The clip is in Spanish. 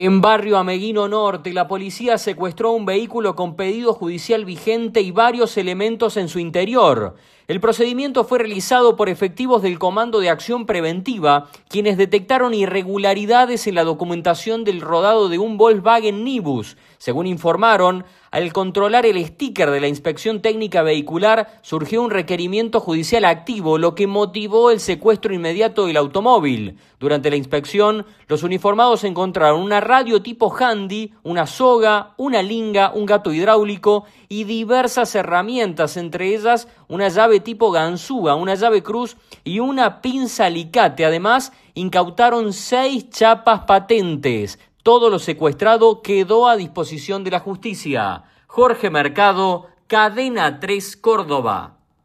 En Barrio Ameguino Norte, la policía secuestró un vehículo con pedido judicial vigente y varios elementos en su interior. El procedimiento fue realizado por efectivos del Comando de Acción Preventiva, quienes detectaron irregularidades en la documentación del rodado de un Volkswagen Nibus. Según informaron, al controlar el sticker de la inspección técnica vehicular, surgió un requerimiento judicial activo, lo que motivó el secuestro inmediato del automóvil. Durante la inspección, los uniformados encontraron una radio tipo handy, una soga, una linga, un gato hidráulico y diversas herramientas, entre ellas una llave tipo ganzúa, una llave cruz y una pinza alicate. Además, incautaron 6 chapas patentes. Todo lo secuestrado quedó a disposición de la justicia. Jorge Mercado, Cadena 3 Córdoba.